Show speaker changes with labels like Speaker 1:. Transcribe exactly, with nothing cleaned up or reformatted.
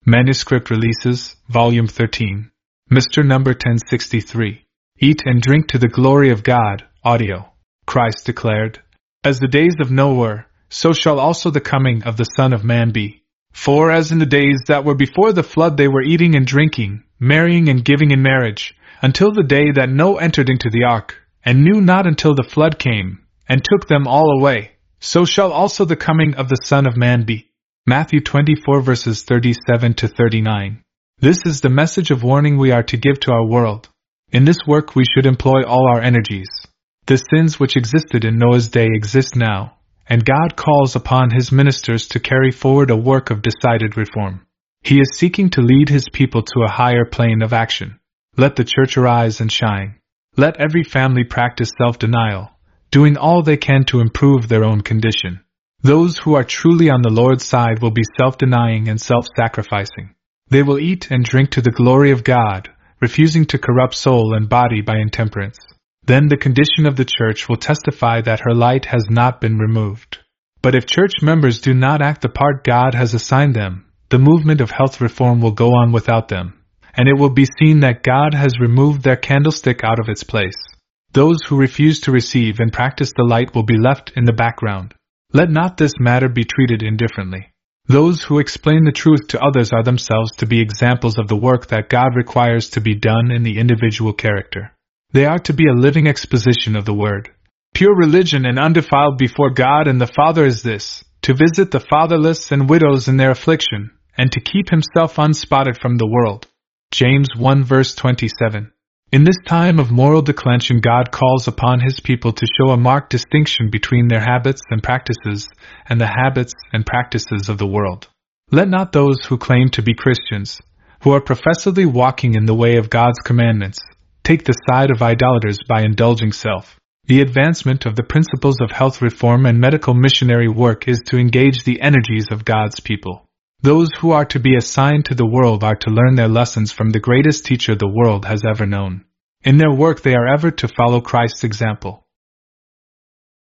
Speaker 1: Manuscript Releases, Volume thirteen. Mister Number ten sixty-three. Eat and drink to the glory of God, audio. Christ declared, "As the days of Noah were, so shall also the coming of the Son of Man be. For as in the days that were before the flood they were eating and drinking, marrying and giving in marriage, until the day that Noah entered into the ark, and knew not until the flood came, and took them all away, so shall also the coming of the Son of Man be." Matthew twenty-four verses thirty-seven to thirty-nine. This is the message of warning we are to give to our world. In this work we should employ all our energies. The sins which existed in Noah's day exist now, and God calls upon His ministers to carry forward a work of decided reform. He is seeking to lead His people to a higher plane of action. Let the church arise and shine. Let every family practice self-denial, doing all they can to improve their own condition. Those who are truly on the Lord's side will be self-denying and self-sacrificing. They will eat and drink to the glory of God, refusing to corrupt soul and body by intemperance. Then the condition of the church will testify that her light has not been removed. But if church members do not act the part God has assigned them, the movement of health reform will go on without them, and it will be seen that God has removed their candlestick out of its place. Those who refuse to receive and practice the light will be left in the background. Let not this matter be treated indifferently. Those who explain the truth to others are themselves to be examples of the work that God requires to be done in the individual character. They are to be a living exposition of the Word. Pure religion and undefiled before God and the Father is this, to visit the fatherless and widows in their affliction, and to keep himself unspotted from the world. James one verse twenty-seven. In this time of moral declension, God calls upon His people to show a marked distinction between their habits and practices and the habits and practices of the world. Let not those who claim to be Christians, who are professedly walking in the way of God's commandments, take the side of idolaters by indulging self. The advancement of the principles of health reform and medical missionary work is to engage the energies of God's people. Those who are to be assigned to the world are to learn their lessons from the greatest teacher the world has ever known. In their work they are ever to follow Christ's example.